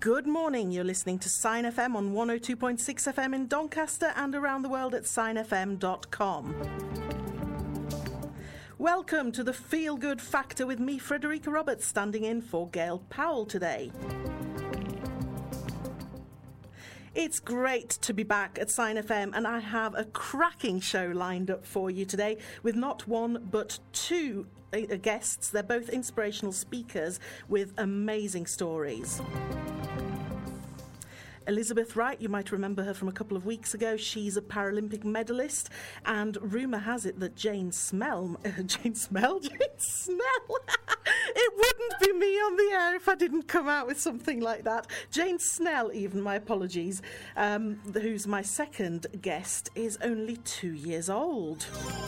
Good morning. You're listening to Sign FM on 102.6 FM in Doncaster and around the world at signfm.com. Welcome to the Feel Good Factor with me, Frederica Roberts, standing in for Gail Powell today. It's great to be back at Sign FM, and I have a cracking show lined up for you today with not one but two guests. They're both inspirational speakers with amazing stories. Elizabeth Wright, you might remember her from a couple of weeks ago. She's a Paralympic medalist, and rumour has it that Jane Snell. It wouldn't be me on the air if I didn't come out with something like that. Jane Snell, even, my apologies, who's my second guest, is only 2 years old.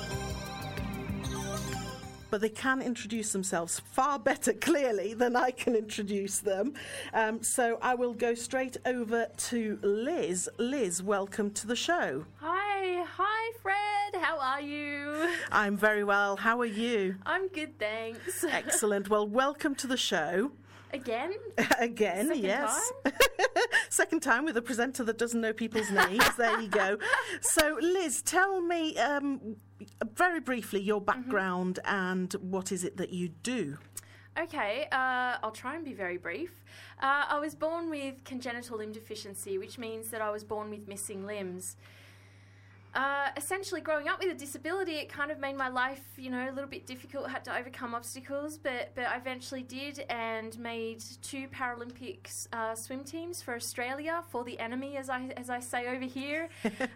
But they can introduce themselves far better, clearly, than I can introduce them. So I will go straight over to Liz. Liz, welcome to the show. Hi, Fred. How are you? I'm very well. How are you? I'm good, thanks. Excellent. Well, welcome to the show. Again? Again, Second yes. time? Second time with a presenter that doesn't know people's names. There you go. So, Liz, tell me very briefly your background and what is it that you do? Okay, I'll try and be very brief. I was born with congenital limb deficiency, which means that I was born with missing limbs. Essentially, growing up with a disability, it kind of made my life, a little bit difficult. I had to overcome obstacles, but I eventually did and made 2 Paralympic swim teams for Australia, for the enemy, as I say over here.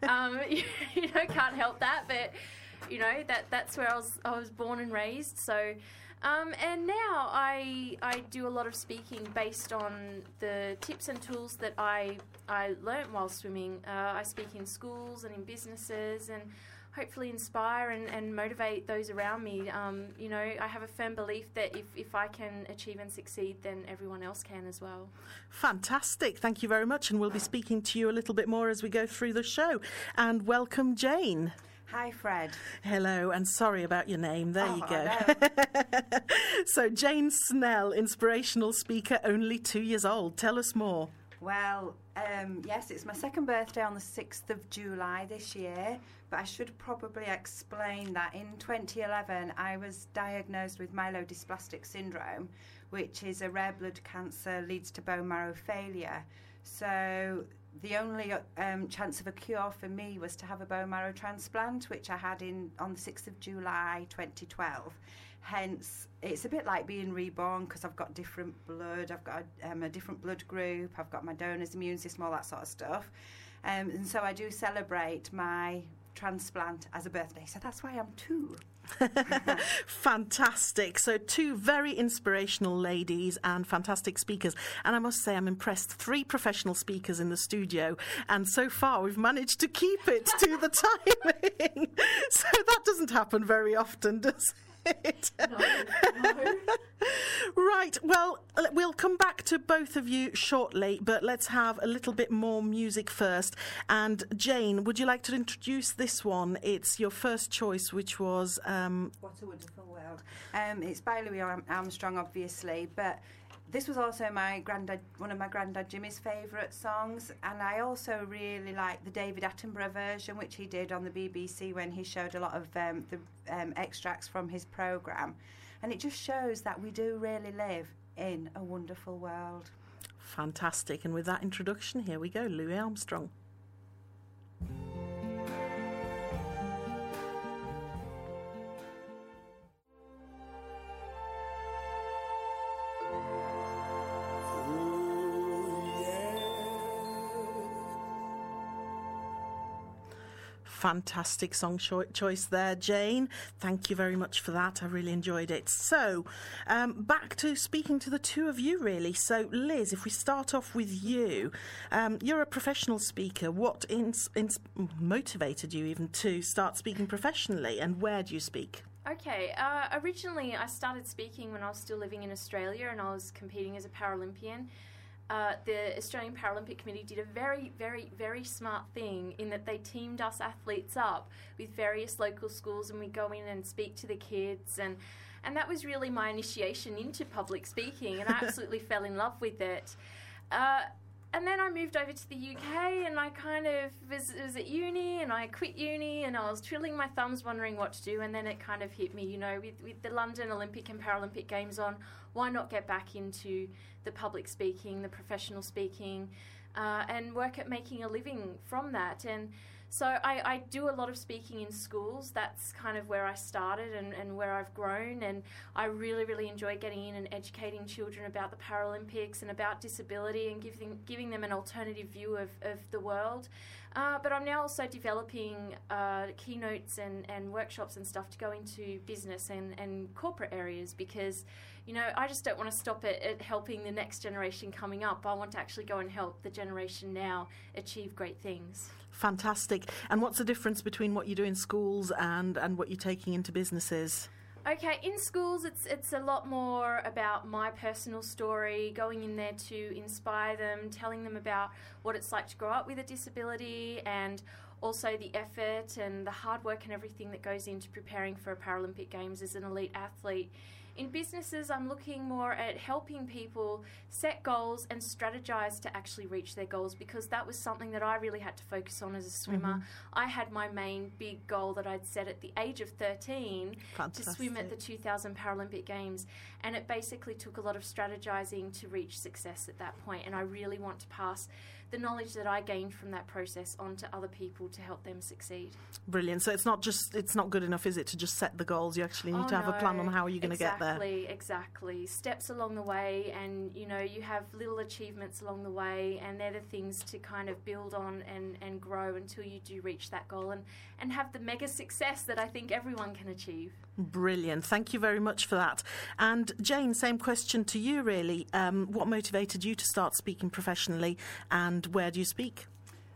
Can't help that, but that's where I was born and raised. So. And now I do a lot of speaking based on the tips and tools that I learnt while swimming. I speak in schools and in businesses and hopefully inspire and motivate those around me. I have a firm belief that if I can achieve and succeed, then everyone else can as well. Fantastic. Thank you very much. And we'll be speaking to you a little bit more as we go through the show. And welcome, Jane. Hi, Fred. Hello, and sorry about your name. There you go. No. So, Jane Snell, inspirational speaker, only 2 years old. Tell us more. Well, yes, it's my second birthday on the 6th of July this year, but I should probably explain that in 2011 I was diagnosed with myelodysplastic syndrome, which is a rare blood cancer, leads to bone marrow failure. So the only chance of a cure for me was to have a bone marrow transplant, which I had on the 6th of July 2012. Hence, it's a bit like being reborn because I've got different blood, I've got a different blood group, I've got my donor's immune system, all that sort of stuff. And so I do celebrate my transplant as a birthday. So that's why I'm 2. Fantastic. So 2 very inspirational ladies and fantastic speakers. And I must say I'm impressed. 3 professional speakers in the studio. And so far we've managed to keep it to the timing. So that doesn't happen very often, does it? No. Right, well, we'll come back to both of you shortly, but let's have a little bit more music first. And Jane, would you like to introduce this one? It's your first choice, which was... What a Wonderful World. It's by Louis Armstrong, obviously, but this was also one of my granddad Jimmy's favourite songs, and I also really like the David Attenborough version, which he did on the BBC when he showed a lot of the extracts from his programme. And it just shows that we do really live in a wonderful world. Fantastic. And with that introduction, here we go, Louis Armstrong. Fantastic song choice there, Jane. Thank you very much for that. I really enjoyed it. So, back to speaking to the 2 of you, really. So, Liz, if we start off with you, you're a professional speaker. What motivated you even to start speaking professionally, and where do you speak? Okay, originally I started speaking when I was still living in Australia and I was competing as a Paralympian. The Australian Paralympic Committee did a very, very, very smart thing in that they teamed us athletes up with various local schools, and we go in and speak to the kids, and that was really my initiation into public speaking, and I absolutely fell in love with it. And then I moved over to the UK, and I kind of was at uni, and I quit uni, and I was twiddling my thumbs wondering what to do, and then it kind of hit me, with the London Olympic and Paralympic Games on, why not get back into the public speaking, the professional speaking, and work at making a living from that. And so I do a lot of speaking in schools. That's kind of where I started and where I've grown. And I really, really enjoy getting in and educating children about the Paralympics and about disability and giving them an alternative view of the world. But I'm now also developing keynotes and workshops and stuff to go into business and corporate areas because, I just don't want to stop at helping the next generation coming up. I want to actually go and help the generation now achieve great things. Fantastic. And what's the difference between what you do in schools and what you're taking into businesses? Okay, in schools it's a lot more about my personal story, going in there to inspire them, telling them about what it's like to grow up with a disability and also the effort and the hard work and everything that goes into preparing for a Paralympic Games as an elite athlete. In businesses, I'm looking more at helping people set goals and strategize to actually reach their goals because that was something that I really had to focus on as a swimmer. I had my main big goal that I'd set at the age of 13 to swim at the 2000 Paralympic Games, and it basically took a lot of strategizing to reach success at that point, and I really want to pass the knowledge that I gained from that process on to other people to help them succeed. Brilliant. So it's not good enough, is it, to just set the goals? You actually need to have a plan on how you're going to get there. Exactly. Steps along the way, and you have little achievements along the way, and they're the things to kind of build on and grow until you do reach that goal and have the mega success that I think everyone can achieve. Brilliant. Thank you very much for that. And Jane, same question to you really. What motivated you to start speaking professionally and where do you speak?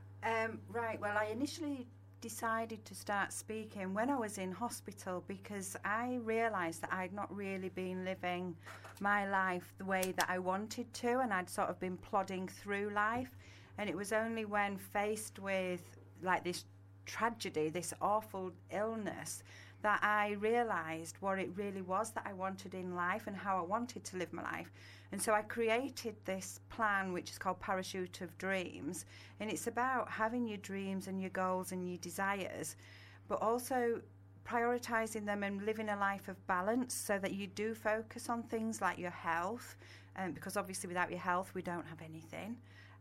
Right, well, I initially decided to start speaking when I was in hospital because I realised that I'd not really been living my life the way that I wanted to, and I'd sort of been plodding through life. And it was only when faced with like this tragedy, this awful illness, that I realised what it really was that I wanted in life and how I wanted to live my life. And so I created this plan which is called Parachute of Dreams, and it's about having your dreams and your goals and your desires, but also prioritising them and living a life of balance so that you do focus on things like your health, because obviously without your health we don't have anything.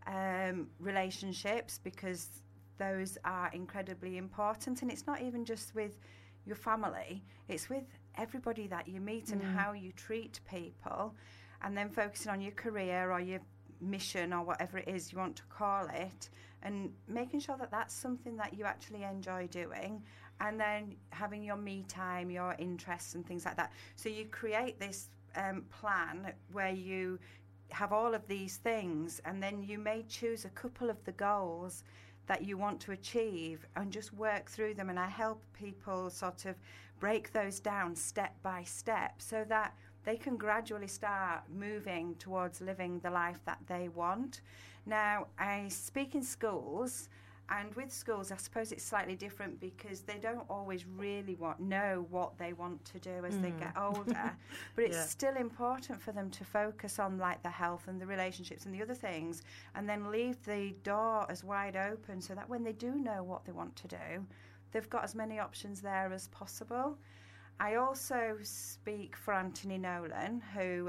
Relationships, because those are incredibly important, and it's not even just with your family, it's with everybody that you meet and how you treat people, and then focusing on your career or your mission or whatever it is you want to call it, and making sure that that's something that you actually enjoy doing, and then having your me time, your interests and things like that. So you create this plan where you have all of these things, and then you may choose a couple of the goals that you want to achieve and just work through them. And I help people sort of break those down step by step so that they can gradually start moving towards living the life that they want. Now, I speak in schools, and with schools I suppose it's slightly different because they don't always really know what they want to do as they get older, but it's still important for them to focus on like the health and the relationships and the other things, and then leave the door as wide open so that when they do know what they want to do, they've got as many options there as possible. I also speak for Anthony Nolan, who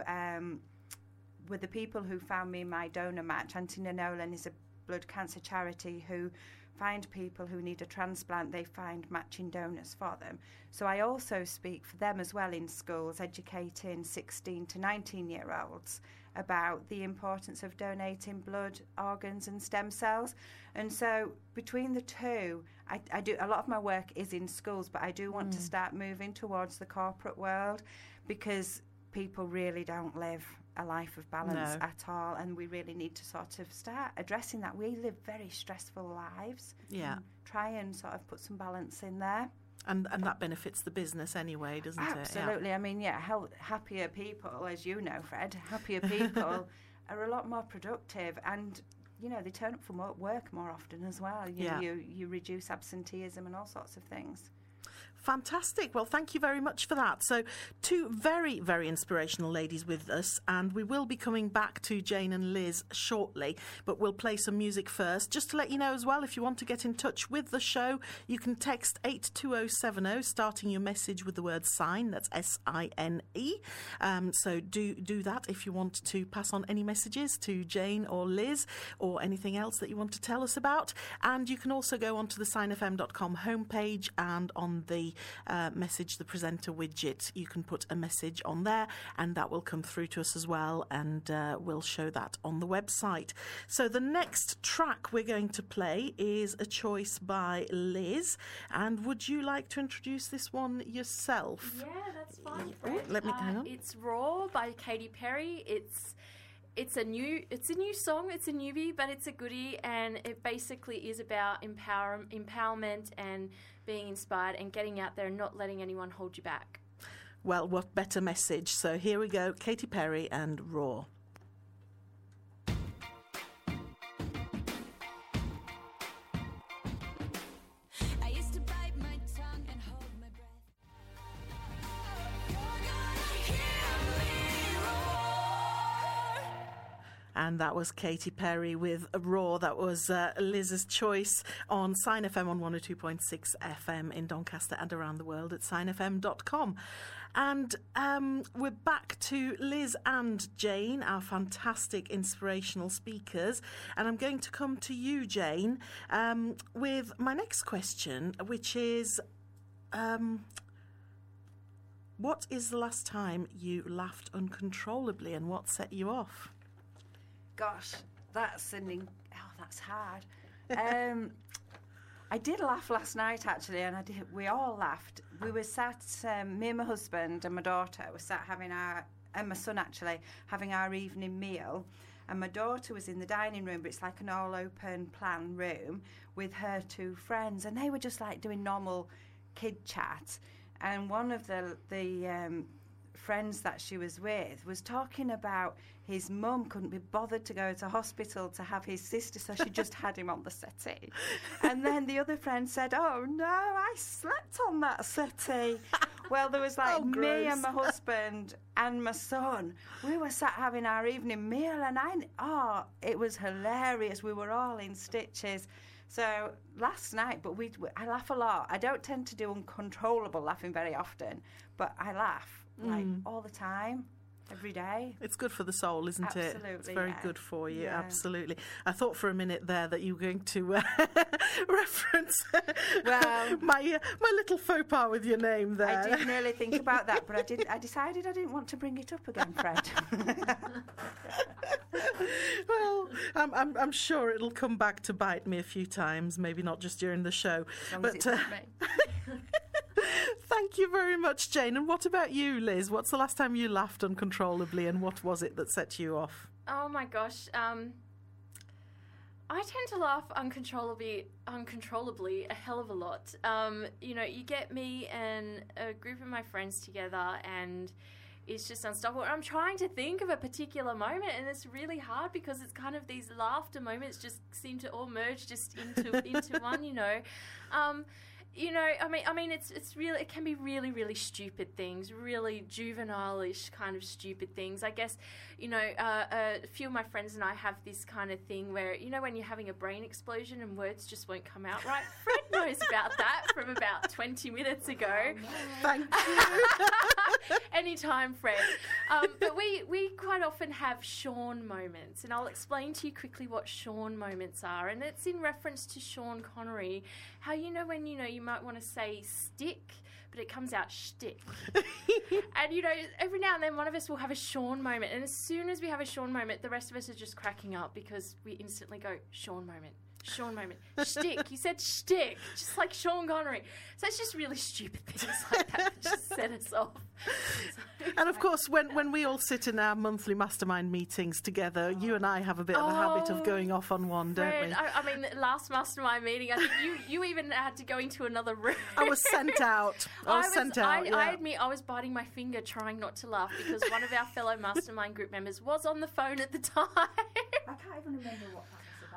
were the people who found me in my donor match. Anthony Nolan is a blood cancer charity who find people who need a transplant, they find matching donors for them. So I also speak for them as well in schools, educating 16 to 19-year-olds about the importance of donating blood, organs and stem cells. And so between the two, I do a lot of my work is in schools, but I do want to start moving towards the corporate world because people really don't live a life of balance at all, and we really need to sort of start addressing that. We live very stressful lives. Try and sort of put some balance in there. And that benefits the business anyway, doesn't it? Absolutely. I mean, happier people, as you know, Fred, happier people are a lot more productive, and they turn up for work more often as well. You reduce absenteeism and all sorts of things. Fantastic. Well, thank you very much for that. So, two very, very inspirational ladies with us, and we will be coming back to Jane and Liz shortly, but we'll play some music first. Just to let you know as well, if you want to get in touch with the show, you can text 82070, starting your message with the word SINE, that's S-I-N-E. So do that if you want to pass on any messages to Jane or Liz or anything else that you want to tell us about. And you can also go onto the sinefm.com homepage, and on the message the presenter widget, you can put a message on there, and that will come through to us as well, and we'll show that on the website. So the next track we're going to play is a choice by Liz, and would you like to introduce this one yourself? Yeah, that's fine. Oh, let me hang on. It's Raw by Katy Perry. It's a new song. It's a newbie, but it's a goodie, and it basically is about empowerment and being inspired and getting out there and not letting anyone hold you back. Well, what better message? So here we go, Katy Perry and Raw. I used to bite my tongue and hold my breath. You're gonna hear me roar. And that was Katy Perry with Raw. That was Liz's choice on Sine FM on 102.6 FM in Doncaster and around the world at sinefm.com. And we're back to Liz and Jane, our fantastic inspirational speakers. And I'm going to come to you, Jane, with my next question, which is, what is the last time you laughed uncontrollably, and what set you off? Gosh, that's hard. I did laugh last night, actually, and we all laughed. We were sat, me and my husband and my daughter were sat and my son actually, having our evening meal. And my daughter was in the dining room, but it's like an all-open plan room with her two friends. And they were just like doing normal kid chat. And one of the friends that she was with was talking about his mum couldn't be bothered to go to hospital to have his sister, so she just had him on the settee. And then the other friend said, "Oh no, I slept on that settee." Well, there was like me and my husband and my son. We were sat having our evening meal, and it was hilarious. We were all in stitches. So last night, but I laugh a lot. I don't tend to do uncontrollable laughing very often, but I laugh like all the time. Every day. It's good for the soul, isn't it? Absolutely, It's very yeah. good for you, Yeah. absolutely. I thought for a minute there that you were going to reference my little faux pas with your name there. I did nearly think about that, but I didn't. I decided I didn't want to bring it up again, Fred. Well, I'm sure it'll come back to bite me a few times, maybe not just during the show. As long as it's not me. Thank you very much, Jane. And what about you, Liz? What's the last time you laughed uncontrollably, and what was it that set you off? Oh my gosh. I tend to laugh uncontrollably a hell of a lot. You get me and a group of my friends together, and it's just unstoppable. I'm trying to think of a particular moment, and it's really hard because it's kind of these laughter moments just seem to all merge just into one. It's really, it can be really, really stupid things, really juvenile-ish kind of stupid things. I guess, a few of my friends and I have this kind of thing where, when you're having a brain explosion and words just won't come out right. Fred knows about that from about 20 minutes ago. Thank you. Anytime, Fred. But we quite often have Sean moments, and I'll explain to you quickly what Sean moments are. And it's in reference to Sean Connery, how when you might want to say stick, but it comes out shtick. And every now and then one of us will have a Sean moment, and as soon as we have a Sean moment, the rest of us are just cracking up because we instantly go, Sean moment. Sean moment. Shtick. You said shtick. Just like Sean Connery. So it's just really stupid things like that just set us off. And of course, when we all sit in our monthly mastermind meetings together, you and I have a bit of a habit of going off on one, don't we? I mean, last mastermind meeting, I think you even had to go into another room. I was sent out. I admit I was biting my finger trying not to laugh because one of our fellow mastermind group members was on the phone at the time. I can't even remember what that was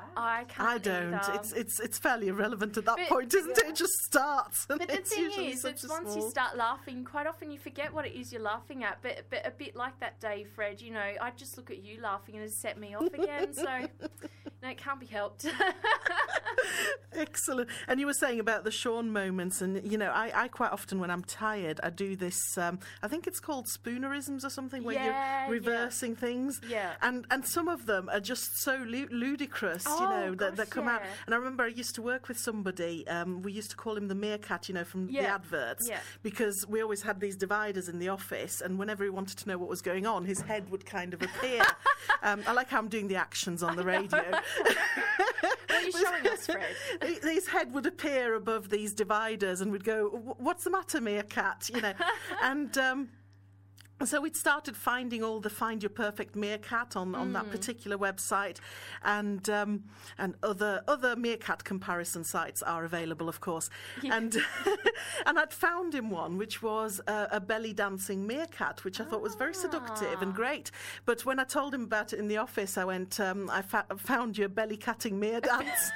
I can't I don't. either. It's fairly irrelevant at that But- point, isn't it? It just starts. And But the it's thing usually is, such it's a once small... you start laughing, quite often you forget what it is you're laughing at. But a bit like that day, Fred, you know, I just look at you laughing and it set me off again. So, no, it can't be helped. Excellent. And you were saying about the Sean moments, and you know, I quite often when I'm tired, I do this. I think it's called spoonerisms or something, where Yeah, you're reversing things. Yeah. And some of them are just so ludicrous, you Oh, know, that gosh, come out. yeah. And I remember I used to work with somebody. We used to call him the meerkat, you know, from the Yeah. adverts, Yeah. because we always had these dividers in the office, and whenever he wanted to know what was going on, his head would kind of appear. I like how I'm doing the actions on the radio. What are you showing us, Fred? His head would appear above these dividers and would go, "What's the matter, meerkat?" You know, and so we'd started finding all the Find Your Perfect Meerkat on that particular website, and other meerkat comparison sites are available, of course. And and I'd found him one which was a belly dancing meerkat, which I thought was very seductive and great. But when I told him about it in the office, I went, "I found your belly catting meer dance."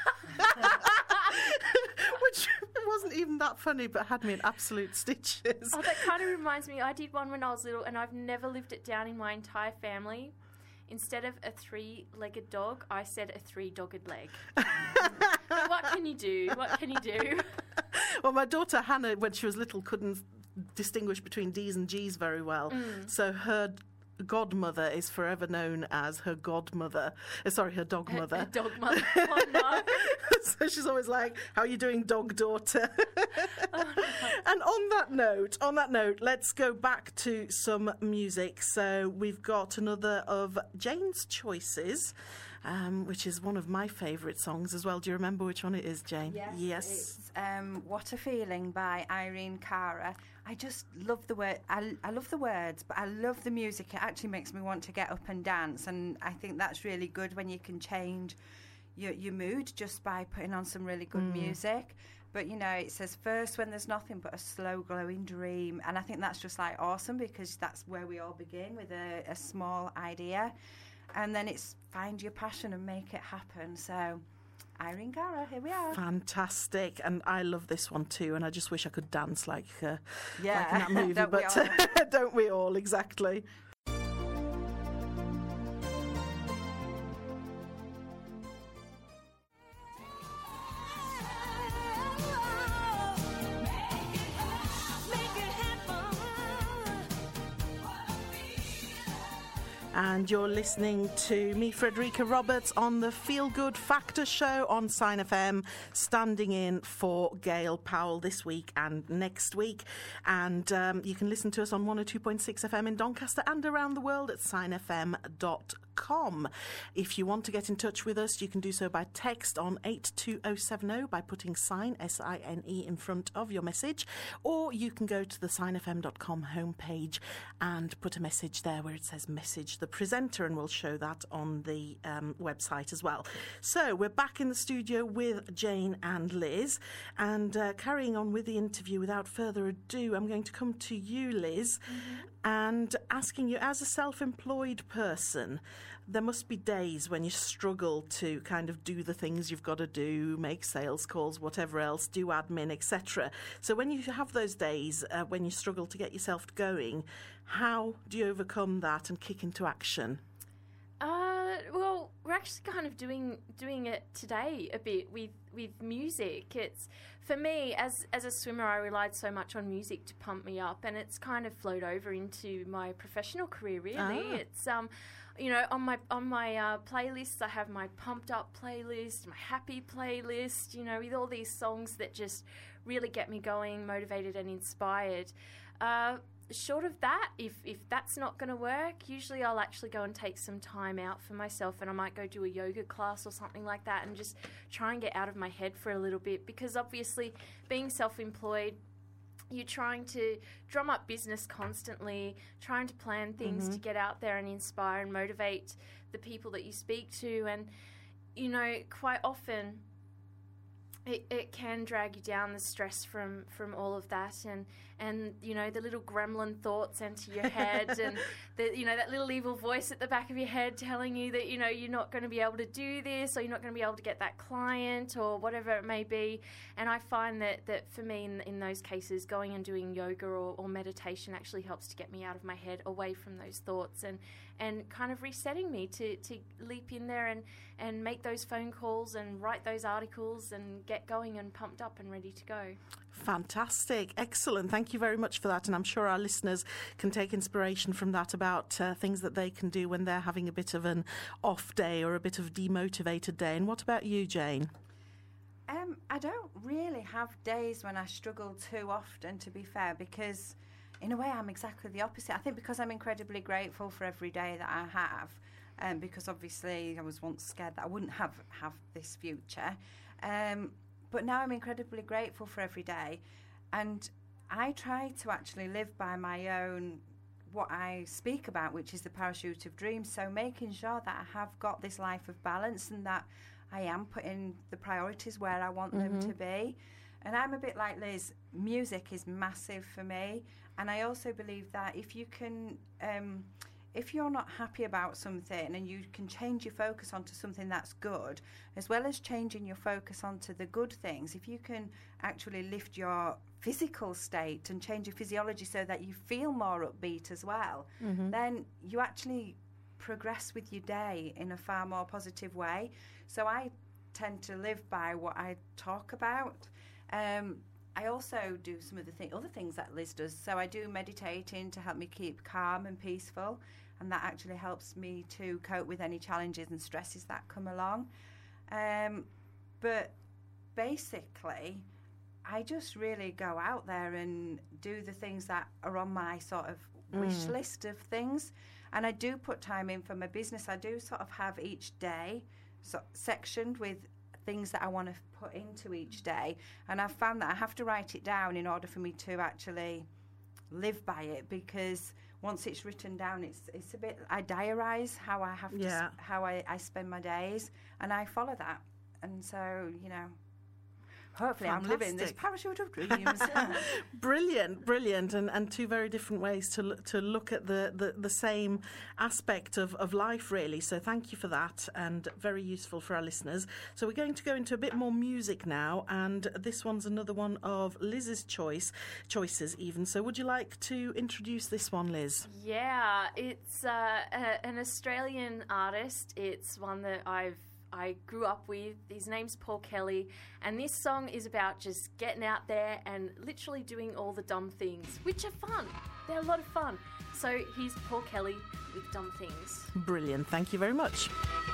Which wasn't even that funny, but had me in absolute stitches. Oh, that kind of reminds me. I did one when I was little, and I've never lived it down in my entire family. Instead of a 3-legged dog, I said a 3-dogged leg. But what can you do? What can you do? Well, my daughter Hannah, when she was little, couldn't distinguish between D's and G's very well. So her godmother is forever known as her godmother. Sorry, her dog mother. Dog mother. Oh, no. So she's always like, "How are you doing, dog daughter?" And on that note, let's go back to some music. So we've got another of Jane's choices, which is one of my favourite songs as well. Do you remember which one it is, Jane? Yes. It's What a Feeling by Irene Cara. I just love the word. I love the words, but I love the music. It actually makes me want to get up and dance, and I think that's really good when you can change your mood just by putting on some really good music. But, you know, it says first when there's nothing but a slow glowing dream. And I think that's just like awesome, because that's where we all begin, with a small idea. And then it's find your passion and make it happen. So Irene Cara, here we are. Fantastic. And I love this one too, and I just wish I could dance like in Yeah, that movie. don't we But all? don't we all? Exactly. And you're listening to me, Frederica Roberts, on the Feel Good Factor show on Sign FM, standing in for Gail Powell this week and next week. And you can listen to us on 102.6 FM in Doncaster and around the world at signfm.com. If you want to get in touch with us, you can do so by text on 82070 by putting sign, SINE, in front of your message, or you can go to the signfm.com homepage and put a message there where it says message the presenter, and we'll show that on the website as well. So we're back in the studio with Jane and Liz, and carrying on with the interview, without further ado, I'm going to come to you, Liz, and asking you, as a self-employed person, there must be days when you struggle to kind of do the things you've got to do, make sales calls, whatever else, do admin, etc. So when you have those days when you struggle to get yourself going, how do you overcome that and kick into action? Well, we're actually kind of doing it today a bit with music. It's, for me, as a swimmer, I relied so much on music to pump me up, and it's kind of flowed over into my professional career, really. It's you know, on my playlists, I have my pumped up playlist, my happy playlist, you know, with all these songs that just really get me going, motivated and inspired. Short of that, if that's not going to work, usually I'll actually go and take some time out for myself, and I might go do a yoga class or something like that and just try and get out of my head for a little bit, because obviously being self-employed, you're trying to drum up business constantly, trying to plan things to get out there and inspire and motivate the people that you speak to. And, you know, quite often it can drag you down, the stress from all of that, and you know, the little gremlin thoughts enter your head, and the, you know, that little evil voice at the back of your head telling you that, you know, you're not going to be able to do this, or you're not going to be able to get that client, or whatever it may be. And I find that for me in those cases, going and doing yoga or meditation actually helps to get me out of my head, away from those thoughts, and kind of resetting me to leap in there and make those phone calls and write those articles and get going and pumped up and ready to go. Fantastic. Excellent. Thank you very much for that. And I'm sure our listeners can take inspiration from that about things that they can do when they're having a bit of an off day or a bit of demotivated day. And what about you, Jane? I don't really have days when I struggle too often, to be fair, because in a way I'm exactly the opposite. I think because I'm incredibly grateful for every day that I have, because obviously I was once scared that I wouldn't have this future. But now I'm incredibly grateful for every day, and I try to actually live by my own, what I speak about, which is the parachute of dreams. So making sure that I have got this life of balance, and that I am putting the priorities where I want them to be. And I'm a bit like Liz. Music is massive for me, and I also believe that if you can, if you're not happy about something and you can change your focus onto something that's good, as well as changing your focus onto the good things, if you can actually lift your physical state and change your physiology so that you feel more upbeat as well, then you actually progress with your day in a far more positive way. So I tend to live by what I talk about. I also do some of the other things that Liz does. So I do meditating to help me keep calm and peaceful, and that actually helps me to cope with any challenges and stresses that come along. But basically, I just really go out there and do the things that are on my sort of wish list of things. And I do put time in for my business. I do sort of have each day sectioned with things that I want to put into each day, and I've found that I have to write it down in order for me to actually live by it, because once it's written down, it's a bit, I diarise how I have to how I spend my days, and I follow that. And so, you know, hopefully I'm living this parachute of dreams. Brilliant, and two very different ways to look at the same aspect of life, really. So thank you for that, and very useful for our listeners. So we're going to go into a bit more music now, and this one's another one of Liz's choices even. So would you like to introduce this one, Liz? Yeah, it's an Australian artist. It's one that I grew up with. His name's Paul Kelly, and this song is about just getting out there and literally doing all the dumb things, which are fun. They're a lot of fun. So here's Paul Kelly with Dumb Things. Brilliant. Thank you very much.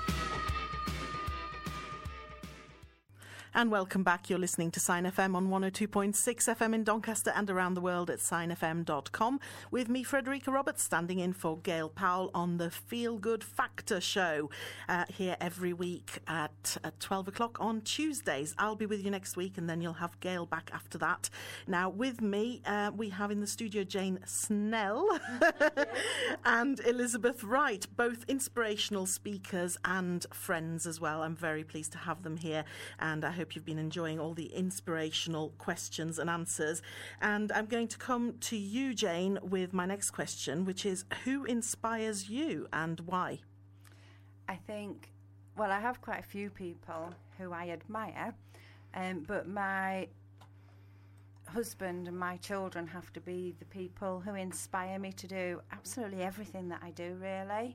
And welcome back. You're listening to Sign FM on 102.6 FM in Doncaster and around the world at signfm.com, with me, Frederica Roberts, standing in for Gail Powell on the Feel Good Factor show here every week at 12 o'clock on Tuesdays. I'll be with you next week, and then you'll have Gail back after that. Now, with me, we have in the studio Jane Snell and Elizabeth Wright, both inspirational speakers and friends as well. I'm very pleased to have them here, and I hope you've been enjoying all the inspirational questions and answers. And I'm going to come to you, Jane, with my next question, which is, who inspires you and why? I think, well, I have quite a few people who I admire, but my husband and my children have to be the people who inspire me to do absolutely everything that I do, really.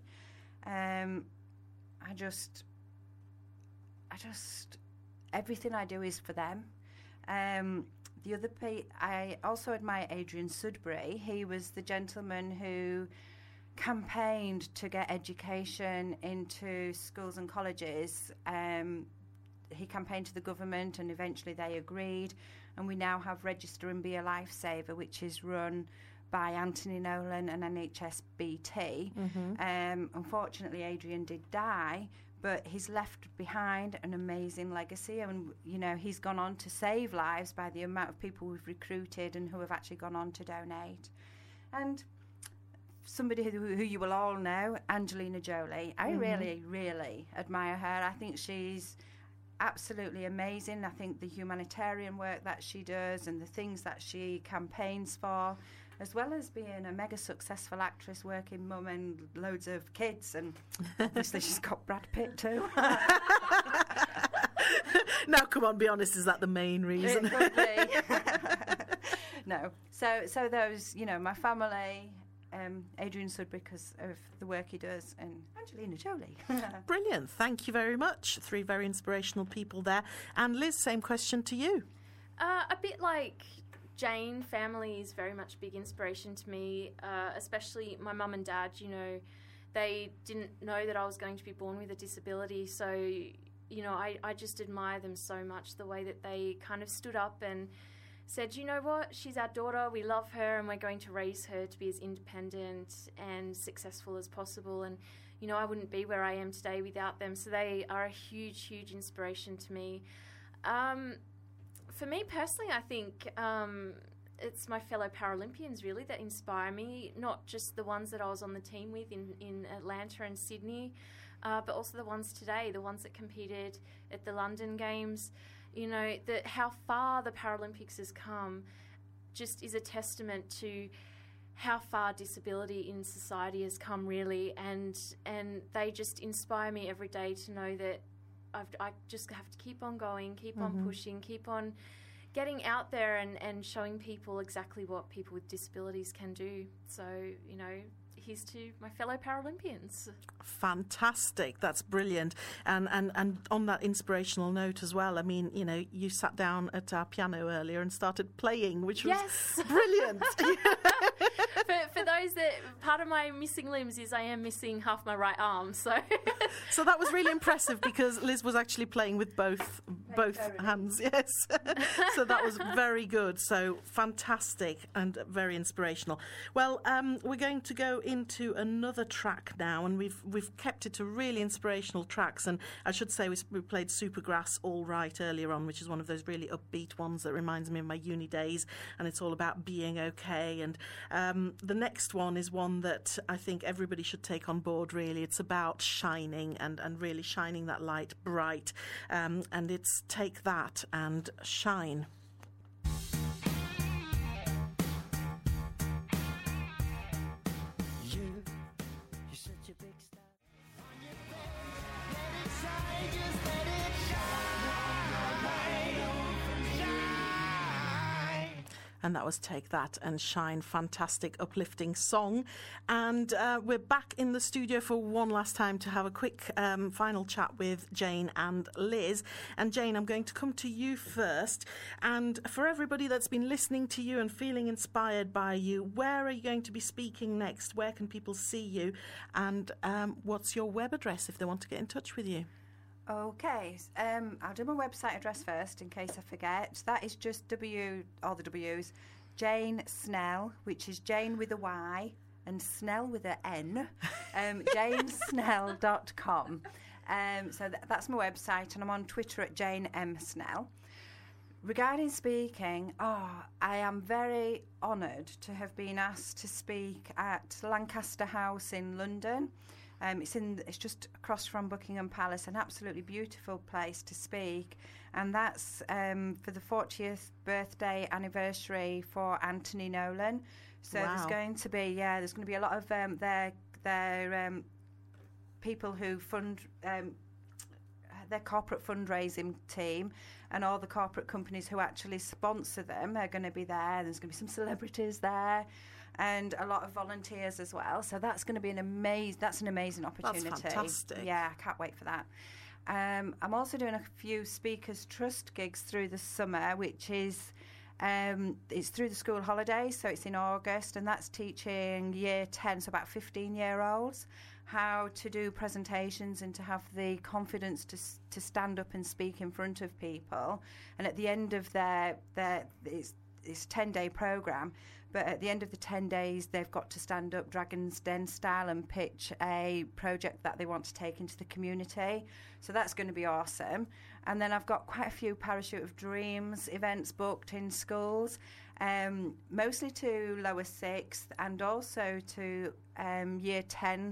I just everything I do is for them. I also admire Adrian Sudbury. He was the gentleman who campaigned to get education into schools and colleges. He campaigned to the government, and eventually they agreed. And we now have Register and Be a Lifesaver, which is run by Anthony Nolan and NHSBT. Unfortunately, Adrian did die, but he's left behind an amazing legacy, and you know, he's gone on to save lives by the amount of people we've recruited and who have actually gone on to donate. And somebody who you will all know, Angelina Jolie. I really, really admire her. I think she's absolutely amazing. I think the humanitarian work that she does and the things that she campaigns for, as well as being a mega successful actress, working mum and loads of kids, and obviously she's got Brad Pitt too. Now, come on, be honest, is that the main reason? It would be. No. So those, my family, Adrian Sud because of the work he does, and Angelina Jolie. Brilliant. Thank you very much. 3 very inspirational people there. And Liz, same question to you. A bit like Jane, family is very much a big inspiration to me, especially my mum and dad. They didn't know that I was going to be born with a disability, so I just admire them so much, the way that they kind of stood up and said, you know what, she's our daughter, we love her, and we're going to raise her to be as independent and successful as possible. And I wouldn't be where I am today without them, so they are a huge, huge inspiration to me. For me personally, I think it's my fellow Paralympians really that inspire me, not just the ones that I was on the team with in Atlanta and Sydney, but also the ones today, the ones that competed at the London Games. How far the Paralympics has come just is a testament to how far disability in society has come, really, and they just inspire me every day to know that I just have to keep on going, keep on pushing, keep on getting out there and showing people exactly what people with disabilities can do. So, here's to my fellow Paralympians. Fantastic. That's brilliant. And on that inspirational note as well, I mean, you sat down at our piano earlier and started playing, which was brilliant. For those that, part of my missing limbs is I am missing half my right arm, so so that was really impressive because Liz was actually playing with both hands. Yes. So that was very good. So fantastic and very inspirational. Well, we're going to go into another track now, and we've kept it to really inspirational tracks. And I should say we played Supergrass All Right earlier on, which is one of those really upbeat ones that reminds me of my uni days, and it's all about being okay. And the next one is one that I think everybody should take on board, really. It's about shining and really shining that light bright, and it's Take That and Shine. And that was Take That and Shine. Fantastic, uplifting song. And we're back in the studio for one last time to have a quick final chat with Jane and Liz. And Jane, I'm going to come to you first. And for everybody that's been listening to you and feeling inspired by you, where are you going to be speaking next? Where can people see you? And what's your web address if they want to get in touch with you? Okay, I'll do my website address first in case I forget. That is just all the W's, Jane Snell, which is Jane with a Y and Snell with a N, janesnell.com. So that's my website, and I'm on Twitter at Jane M. Snell. Regarding speaking, I am very honoured to have been asked to speak at Lancaster House in London. It's just across from Buckingham Palace, an absolutely beautiful place to speak, and that's for the 40th birthday anniversary for Anthony Nolan. So wow. there's going to be a lot of their people who fund their corporate fundraising team, and all the corporate companies who actually sponsor them are going to be there. There's going to be some celebrities there, and a lot of volunteers as well. So that's going to be an amazing opportunity. That's fantastic. Yeah, I can't wait for that. I'm also doing a few Speakers Trust gigs through the summer, which is it's through the school holidays, so it's in August, and that's teaching year 10, so about 15-year-olds, how to do presentations and to have the confidence to stand up and speak in front of people. And at the end of it's a 10-day programme, but at the end of the 10 days, they've got to stand up Dragon's Den style and pitch a project that they want to take into the community. So that's going to be awesome. And then I've got quite a few Parachute of Dreams events booked in schools, mostly to lower 6th and also to year 10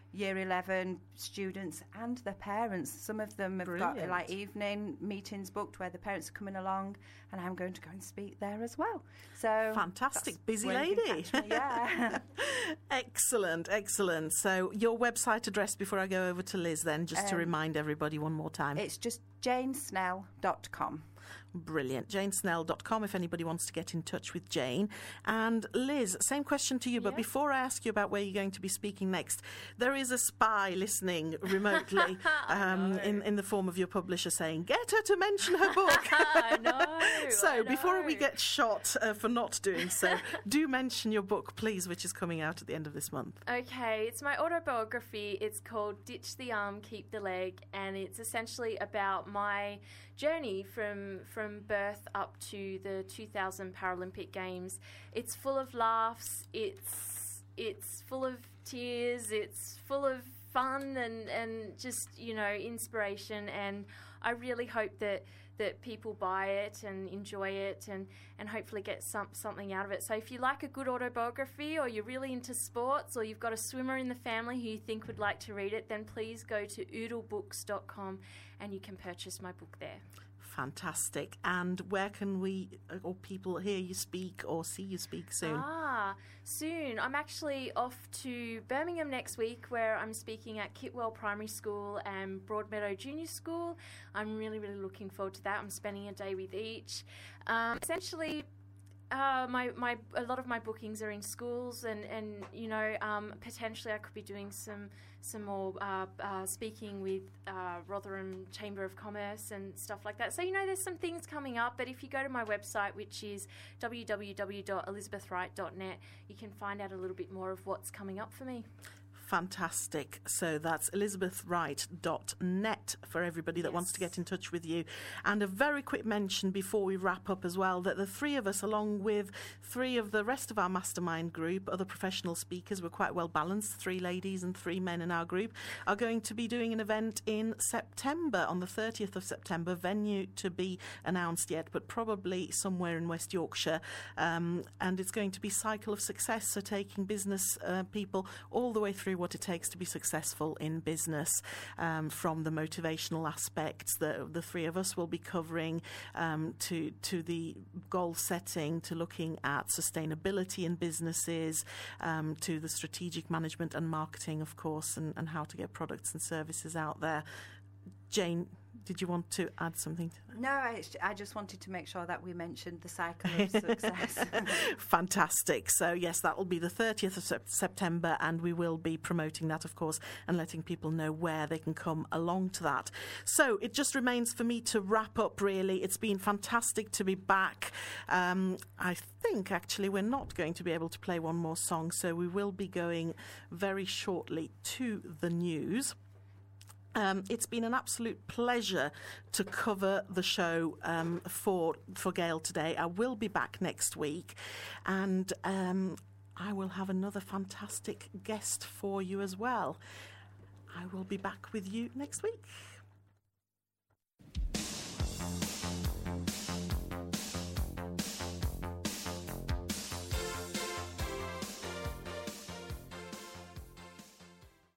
Year 11 students and their parents. Some of them have got Brilliant. like evening meetings booked where the parents are coming along, and I'm going to go and speak there as well. So Fantastic. that's Busy where you can lady. catch me, yeah. Excellent, excellent. So your website address before I go over to Liz then, just to remind everybody one more time. It's just janesnell.com. Brilliant. JaneSnell.com if anybody wants to get in touch with Jane. And Liz, same question to you, but Yeah. before I ask you about where you're going to be speaking next, there is a spy listening remotely in the form of your publisher saying, get her to mention her book. I know. So I before we know. get shot for not doing so, do mention your book, please, which is coming out at the end of this month. Okay, it's my autobiography. It's called Ditch the Arm, Keep the Leg, and it's essentially about my journey from birth up to the 2000 Paralympic Games. It's full of laughs, it's full of tears, it's full of fun and just, you know, inspiration, and I really hope that people buy it and enjoy it and hopefully get something out of it. So if you like a good autobiography, or you're really into sports, or you've got a swimmer in the family who you think would like to read it, then please go to oodlebooks.com and you can purchase my book there. Fantastic. And where can we or people hear you speak or see you speak soon? Soon. I'm actually off to Birmingham next week, where I'm speaking at Kitwell Primary School and Broadmeadow Junior School. I'm really, really looking forward to that. I'm spending a day with each. Essentially, a lot of my bookings are in schools, and you know, potentially I could be doing some more speaking with Rotherham Chamber of Commerce and stuff like that. So, you know, there's some things coming up, but if you go to my website, which is www.elizabethwright.net, you can find out a little bit more of what's coming up for me. Fantastic. So that's elizabethwright.net for everybody that wants to get in touch with you. And a very quick mention before we wrap up as well, that the three of us, along with three of the rest of our mastermind group, other professional speakers, we're quite well balanced, 3 ladies and 3 men in our group, are going to be doing an event in September, on the 30th of September, venue to be announced yet, but probably somewhere in West Yorkshire. And it's going to be Cycle of Success, so taking business people all the way through what it takes to be successful in business, from the motivational aspects that the three of us will be covering, to the goal setting, to looking at sustainability in businesses, to the strategic management and marketing, of course, and how to get products and services out there. Jane, did you want to add something to that? No, I just wanted to make sure that we mentioned the Cycle of Success. Fantastic. So, yes, that will be the 30th of September, and we will be promoting that, of course, and letting people know where they can come along to that. So it just remains for me to wrap up, really. It's been fantastic to be back. I think, actually, we're not going to be able to play one more song, so we will be going very shortly to the news. It's been an absolute pleasure to cover the show for Gail today. I will be back next week, and I will have another fantastic guest for you as well. I will be back with you next week.